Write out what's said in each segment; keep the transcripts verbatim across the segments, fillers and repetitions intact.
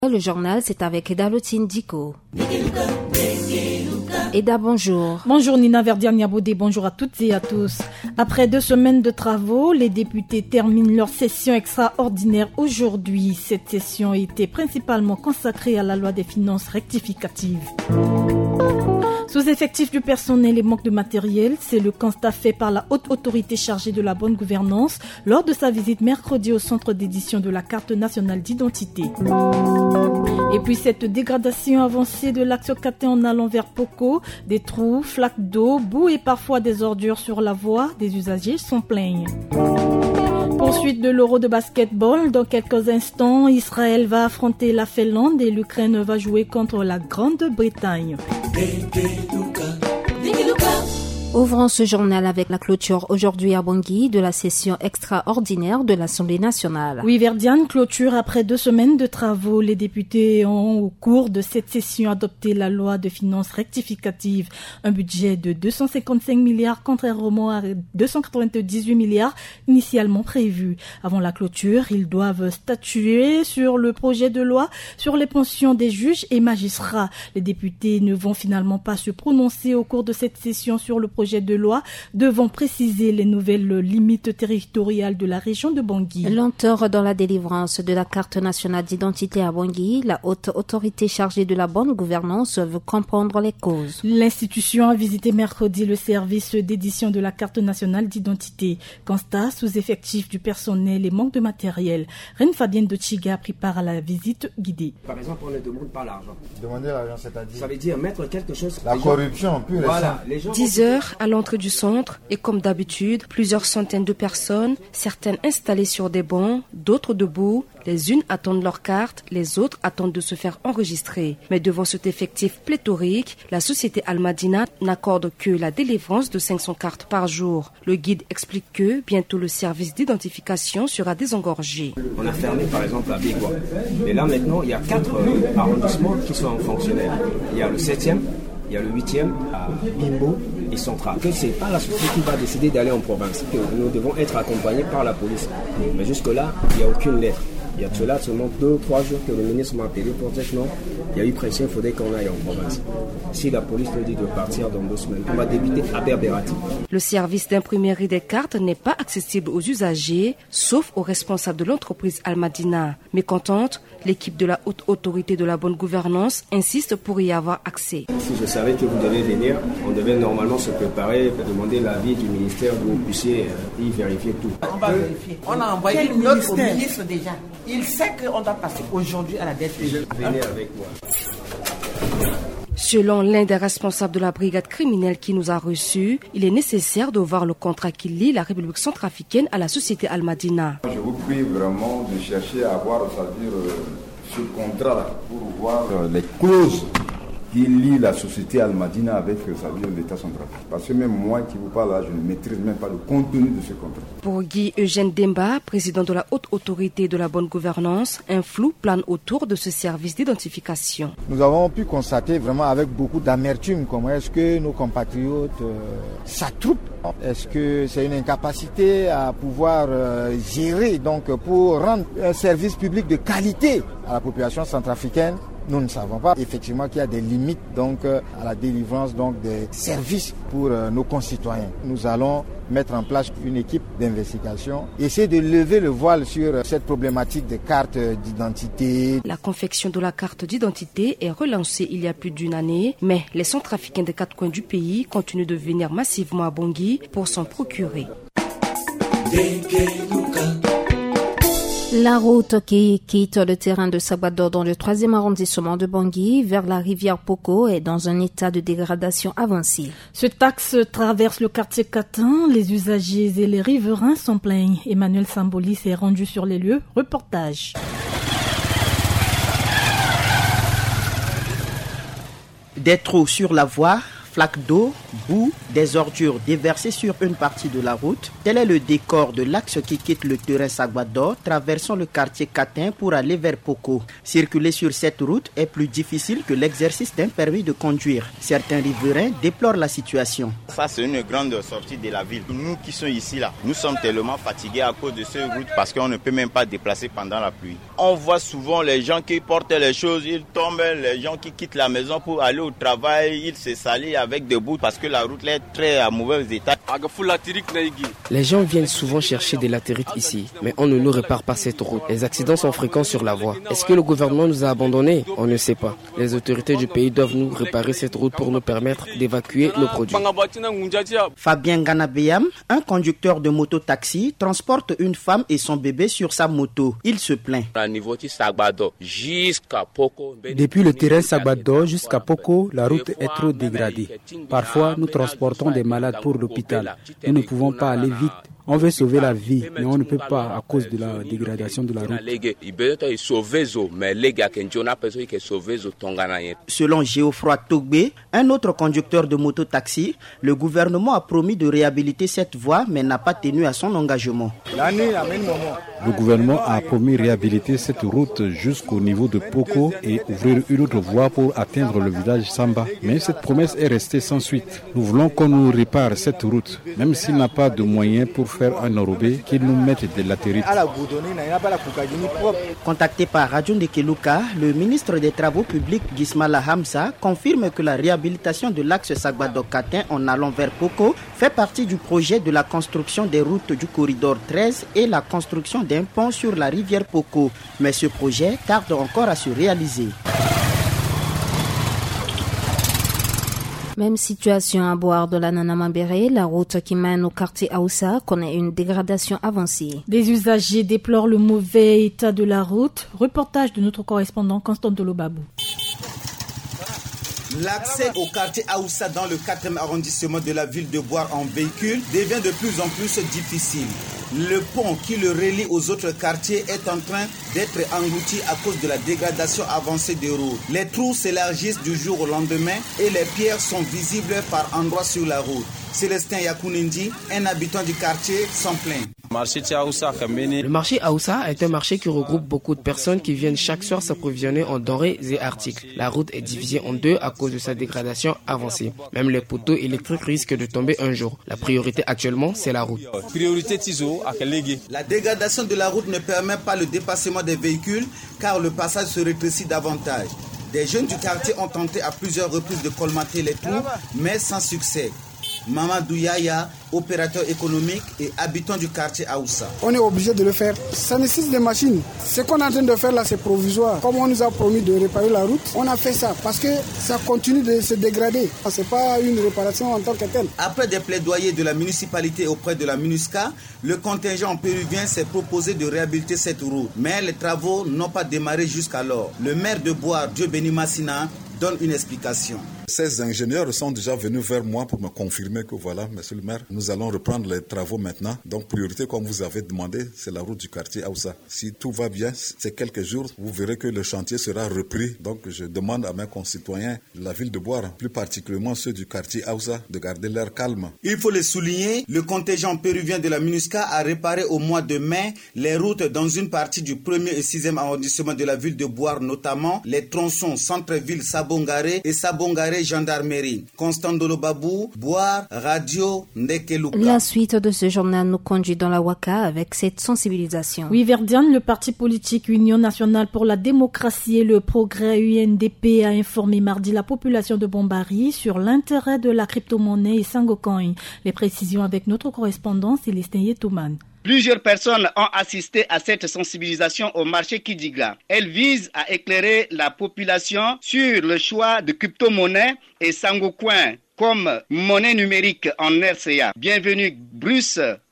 Le journal, c'est avec Eda Lotine Diko. Eda, bonjour. Bonjour Nina Verdiane-Niabodé, bonjour à toutes et à tous. Après deux semaines de travaux, les députés terminent leur session extraordinaire aujourd'hui. Cette session était principalement consacrée à la loi des finances rectificatives. Sous-effectif du personnel et manque de matériel, c'est le constat fait par la haute autorité chargée de la bonne gouvernance lors de sa visite mercredi au centre d'édition de la carte nationale d'identité. Et puis cette dégradation avancée de l'axe quatre en allant vers Poko, des trous, flaques d'eau, boue et parfois des ordures sur la voie, des usagers s'en plaignent. Poursuite de l'Euro de basketball. Dans quelques instants, Israël va affronter la Finlande et l'Ukraine va jouer contre la Grande-Bretagne. Ouvrons ce journal avec la clôture aujourd'hui à Bangui de la session extraordinaire de l'Assemblée nationale. Oui, Verdiane, clôture après deux semaines de travaux. Les députés ont, au cours de cette session, adopté la loi de finances rectificative. Un budget de deux cent cinquante-cinq milliards, contrairement à deux cent quatre-vingt-dix-huit milliards initialement prévus. Avant la clôture, ils doivent statuer sur le projet de loi sur les pensions des juges et magistrats. Les députés ne vont finalement pas se prononcer au cours de cette session sur le projet de loi, devant préciser les nouvelles limites territoriales de la région de Bangui. Lenteur dans la délivrance de la carte nationale d'identité à Bangui, la haute autorité chargée de la bonne gouvernance veut comprendre les causes. L'institution a visité mercredi le service d'édition de la carte nationale d'identité. Constat sous-effectif du personnel et manque de matériel. Reine Fabienne de Chiga a pris part à la visite guidée. Par exemple, on ne demande pas l'argent. Demander l'argent, c'est-à-dire Ça veut dire mettre quelque chose... La corruption, pure et Voilà, les gens... dix heures à l'entrée du centre et comme d'habitude, plusieurs centaines de personnes, certaines installées sur des bancs, d'autres debout. Les unes attendent leur carte, les autres attendent de se faire enregistrer. Mais devant cet effectif pléthorique, la société Al-Madina n'accorde que la délivrance de cinq cents cartes par jour. Le guide explique que bientôt le service d'identification sera désengorgé. On a fermé par exemple à Bigwa. Mais là maintenant, il y a quatre euh, arrondissements qui sont fonctionnels. Il y a le septième, il y a le huitième à Bimbo et Central. Que c'est pas la société qui va décider d'aller en province, que nous devons être accompagnés par la police. Mais jusque-là, il n'y a aucune lettre. Il y a cela seulement deux ou trois jours que le ministre m'a appelé pour dire que non, il y a eu pression, il faudrait qu'on aille en province. Si la police nous dit de partir dans deux semaines, on va débiter à Berberati. Le service d'imprimerie des cartes n'est pas accessible aux usagers, sauf aux responsables de l'entreprise Al-Madina. Mécontente, l'équipe de la haute autorité de la bonne gouvernance insiste pour y avoir accès. Si je savais que vous devez venir, on devait normalement se préparer, demander l'avis du ministère pour que vous puissiez y vérifier tout. On va vérifier. On a envoyé une note au ministre déjà. Il sait qu'on doit passer aujourd'hui à la dette. Venez avec moi. Selon l'un des responsables de la brigade criminelle qui nous a reçus, il est nécessaire de voir le contrat qui lie la République centrafricaine à la société Al-Madina. Je vous prie vraiment de chercher à voir, c'est-à-dire euh, ce contrat pour voir euh, les clauses qui lie la société Al-Madina avec l'État centrafricain. Parce que même moi qui vous parle là, je ne maîtrise même pas le contenu de ce contrat. Pour Guy Eugène Demba, président de la haute autorité de la bonne gouvernance, un flou plane autour de ce service d'identification. Nous avons pu constater vraiment avec beaucoup d'amertume comment est-ce que nos compatriotes euh, s'attroupent. Est-ce que c'est une incapacité à pouvoir euh, gérer donc pour rendre un service public de qualité à la population centrafricaine? Nous ne savons pas effectivement qu'il y a des limites donc à la délivrance donc des services pour euh, nos concitoyens. Nous allons mettre en place une équipe d'investigation, essayer de lever le voile sur cette problématique des cartes d'identité. La confection de la carte d'identité est relancée il y a plus d'une année, mais les centrafricains des quatre coins du pays continuent de venir massivement à Bangui pour s'en procurer. La route qui quitte le terrain de Sabado dans le troisième arrondissement de Bangui vers la rivière Poko est dans un état de dégradation avancée. Ce axe traverse le quartier Catin. Les usagers et les riverains s'en plaignent. Emmanuel Samboli s'est rendu sur les lieux. Reportage. Des trous sur la voie flaques d'eau, boue, des ordures déversées sur une partie de la route. Tel est le décor de l'axe qui quitte le terrain Sagbado, traversant le quartier Catin pour aller vers Poko. Circuler sur cette route est plus difficile que l'exercice d'un permis de conduire. Certains riverains déplorent la situation. Ça, c'est une grande sortie de la ville. Nous qui sommes ici, là, nous sommes tellement fatigués à cause de cette route parce qu'on ne peut même pas déplacer pendant la pluie. On voit souvent les gens qui portent les choses, ils tombent, les gens qui quittent la maison pour aller au travail, ils se salissent avec des bouts parce que la route est très à mauvais état. Les gens viennent souvent chercher des latérites ici, mais on ne nous répare pas cette route. Les accidents sont fréquents sur la voie. Est-ce que le gouvernement nous a abandonnés? On ne sait pas. Les autorités du pays doivent nous réparer cette route pour nous permettre d'évacuer nos produits. Fabien Ganabeyam, un conducteur de moto-taxi, transporte une femme et son bébé sur sa moto. Il se plaint. Depuis le terrain Sagbado jusqu'à Poko, la route est trop dégradée. Parfois, nous transportons des malades pour l'hôpital. Nous ne pouvons pas aller vite. On veut sauver la vie, mais on ne peut pas à cause de la dégradation de la route. Selon Geoffroy Togbe, un autre conducteur de moto-taxi, le gouvernement a promis de réhabiliter cette voie, mais n'a pas tenu à son engagement. Le gouvernement a promis de réhabiliter cette route jusqu'au niveau de Poko et ouvrir une autre voie pour atteindre le village Samba. Mais cette promesse est restée sans suite. Nous voulons qu'on nous répare cette route, même s'il n'a pas de moyens pour faire un enrobé, qu'ils nous mettent de latérite. Contacté par Radio Ndekeluka, le ministre des Travaux publics Gismala Hamza confirme que la réhabilitation de l'axe Sagbado-Catin en allant vers Poko fait partie du projet de la construction des routes du corridor treize et la construction d'un pont sur la rivière Poko. Mais ce projet tarde encore à se réaliser. Même situation à boire de la Nanamambéré, la route qui mène au quartier Aoussa connaît une dégradation avancée. Des usagers déplorent le mauvais état de la route. Reportage de notre correspondant Constant Dolobabou. L'accès au quartier Aoussa dans le quatrième arrondissement de la ville de Boire en véhicule devient de plus en plus difficile. Le pont qui le relie aux autres quartiers est en train d'être englouti à cause de la dégradation avancée des routes. Les trous s'élargissent du jour au lendemain et les pierres sont visibles par endroits sur la route. Célestin Yakounindi, un habitant du quartier, s'en plaint. Le marché Aoussa est un marché qui regroupe beaucoup de personnes qui viennent chaque soir s'approvisionner en denrées et articles. La route est divisée en deux à cause de sa dégradation avancée. Même les poteaux électriques risquent de tomber un jour. La priorité actuellement, c'est la route. La dégradation de la route ne permet pas le dépassement des véhicules car le passage se rétrécit davantage. Des jeunes du quartier ont tenté à plusieurs reprises de colmater les trous, mais sans succès. Mamadou Yaya, opérateur économique et habitant du quartier Aoussa. On est obligé de le faire. Ça nécessite des machines. Ce qu'on est en train de faire là, c'est provisoire. Comme on nous a promis de réparer la route, on a fait ça parce que ça continue de se dégrader. Ce n'est pas une réparation en tant que telle. Après des plaidoyers de la municipalité auprès de la MINUSCA, le contingent péruvien s'est proposé de réhabiliter cette route. Mais les travaux n'ont pas démarré jusqu'alors. Le maire de Boire, Dieu Béni Massina, donne une explication. Ces ingénieurs sont déjà venus vers moi pour me confirmer que voilà, monsieur le maire, nous allons reprendre les travaux maintenant. Donc, priorité, comme vous avez demandé, c'est la route du quartier Aoussa. Si tout va bien, ces quelques jours, vous verrez que le chantier sera repris. Donc, je demande à mes concitoyens de la ville de Boire, plus particulièrement ceux du quartier Aoussa, de garder leur calme. Il faut le souligner, le contingent péruvien de la MINUSCA a réparé au mois de mai les routes dans une partie du premier et sixième arrondissement de la ville de Boire, notamment les tronçons centre-ville Sabongaré et Sabongaré gendarmerie. Constant Dolobabou, Boire, Radio Ndekeluka. La suite de ce journal nous conduit dans la Waka avec cette sensibilisation. Oui, Verdiane, le parti politique Union nationale pour la démocratie et le progrès U N D P a informé mardi la population de Bombari sur l'intérêt de la crypto-monnaie et Sangocoin. Les précisions avec notre correspondant Célestin Yetouman. Plusieurs personnes ont assisté à cette sensibilisation au marché Kidigla. Elle vise à éclairer la population sur le choix de crypto-monnaie et Sangocoin comme monnaie numérique en R C A. Bienvenue Bruce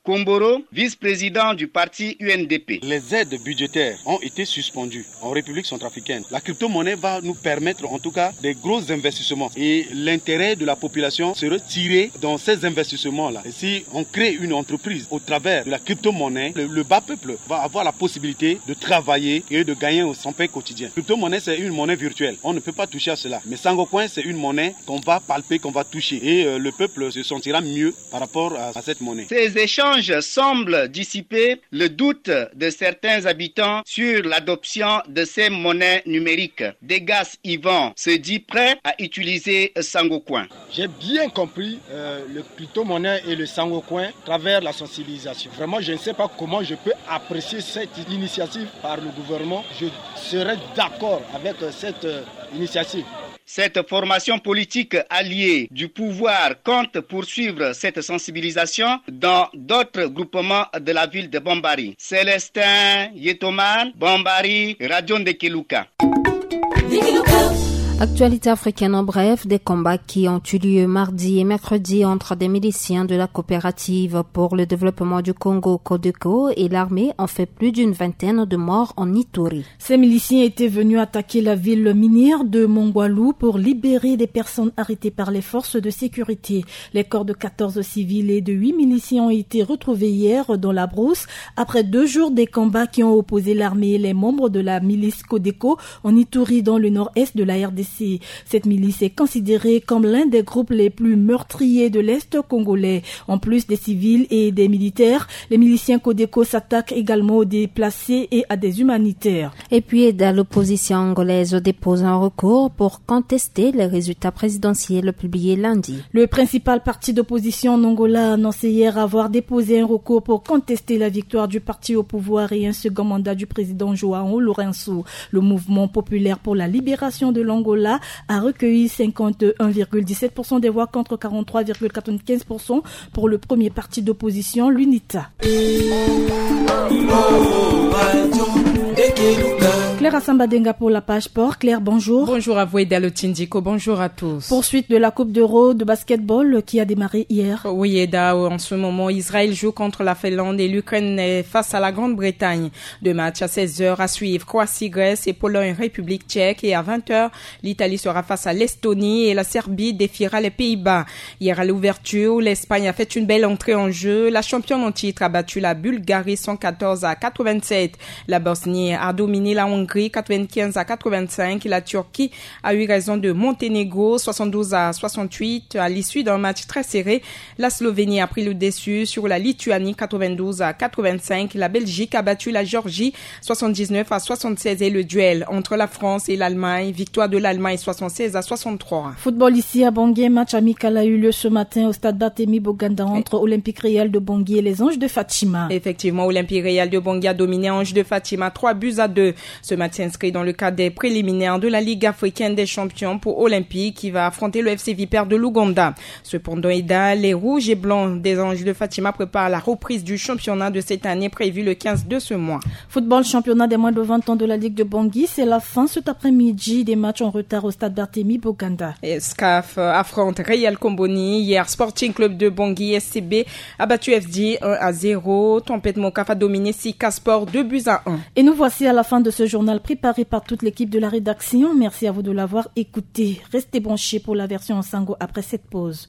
Komboro, vice-président du parti U N D P. Les aides budgétaires ont été suspendues en République centrafricaine. La crypto-monnaie va nous permettre en tout cas des gros investissements et l'intérêt de la population serait tiré dans ces investissements-là. Et si on crée une entreprise au travers de la crypto-monnaie, le, le bas peuple va avoir la possibilité de travailler et de gagner son pain quotidien. La crypto-monnaie, c'est une monnaie virtuelle. On ne peut pas toucher à cela. Mais Sangocoin, c'est une monnaie qu'on va palper, qu'on va toucher. Et euh, le peuple se sentira mieux par rapport à, à cette monnaie. Ces échanges semblent dissiper le doute de certains habitants sur l'adoption de ces monnaies numériques. Degas Yvan se dit prêt à utiliser Sangocoin. J'ai bien compris euh, le crypto-monnaie et le Sangocoin à travers la sensibilisation. Vraiment, je ne sais pas comment je peux apprécier cette initiative par le gouvernement. Je serais d'accord avec cette euh, initiative. Cette formation politique alliée du pouvoir compte poursuivre cette sensibilisation dans d'autres groupements de la ville de Bambari. Célestin Yetoman, Bambari, Radio Ndekeluka. Actualité africaine en bref, des combats qui ont eu lieu mardi et mercredi entre des miliciens de la coopérative pour le développement du Congo Codeco et l'armée ont fait plus d'une vingtaine de morts en Ituri. Ces miliciens étaient venus attaquer la ville minière de Mongwalu pour libérer des personnes arrêtées par les forces de sécurité. Les corps de quatorze civils et de huit miliciens ont été retrouvés hier dans la brousse après deux jours des combats qui ont opposé l'armée et les membres de la milice Codeco en Ituri dans le nord-est de la R D C. Cette milice est considérée comme l'un des groupes les plus meurtriers de l'Est congolais. En plus des civils et des militaires, les miliciens Codeco s'attaquent également aux déplacés et à des humanitaires. Et puis, l'opposition angolaise dépose un recours pour contester les résultats présidentiels publiés lundi. Le principal parti d'opposition en Angola a annoncé hier avoir déposé un recours pour contester la victoire du parti au pouvoir et un second mandat du président João Lourenço. Le mouvement populaire pour la libération de l'Angola a recueilli cinquante et un virgule dix-sept pour cent des voix contre quarante-trois virgule quatre-vingt-quinze pour cent pour le premier parti d'opposition, l'UNITA. Claire Assambadenga pour la page sport. Claire, bonjour. Bonjour à vous et Dalo Tindiko, bonjour à tous. Poursuite de la Coupe d'Euro de basketball qui a démarré hier. Oui, Eda, en ce moment, Israël joue contre la Finlande et l'Ukraine est face à la Grande-Bretagne. Deux matchs à seize heures à suivre, Croatie-Grèce et Pologne-République tchèque. Et à vingt heures, l'Italie sera face à l'Estonie et la Serbie défiera les Pays-Bas. Hier à l'ouverture, l'Espagne a fait une belle entrée en jeu. La championne en titre a battu la Bulgarie cent quatorze à quatre-vingt-sept. La Bosnie a dominé la Hongrie quatre-vingt-quinze à quatre-vingt-cinq. La Turquie a eu raison de Monténégro soixante-douze à soixante-huit. À l'issue d'un match très serré, la Slovénie a pris le dessus sur la Lituanie quatre-vingt-douze à quatre-vingt-cinq. La Belgique a battu la Géorgie soixante-dix-neuf à soixante-seize et le duel entre la France et l'Allemagne, victoire de l'Allemagne soixante-seize à soixante-trois. Football ici à Bangui, match amical a eu lieu ce matin au stade Barthélemy Boganda entre Olympique Réal de Bangui et les Anges de Fatima. Effectivement, Olympique Réal de Bangui a dominé Anges de Fatima trois buts à deux. Ce match s'inscrit dans le cadre des préliminaires de la Ligue africaine des champions pour Olympique qui va affronter le F C Vipère de l'Ouganda. Cependant, Ida, les rouges et blancs des Anges de Fatima préparent la reprise du championnat de cette année prévue le quinze de ce mois. Football championnat des moins de vingt ans de la Ligue de Bangui, c'est la fin cet après-midi des matchs en retard au stade Barthélemy Boganda. Et S C A F affronte Real Comboni. Hier, Sporting Club de Bangui S C B a battu F D un à zéro. Tempête Mokaf a dominé Sika Sport deux buts à un. Et nous voici à la fin de ce journal préparé par toute l'équipe de la rédaction. Merci à vous de l'avoir écouté. Restez branchés pour la version en sango après cette pause.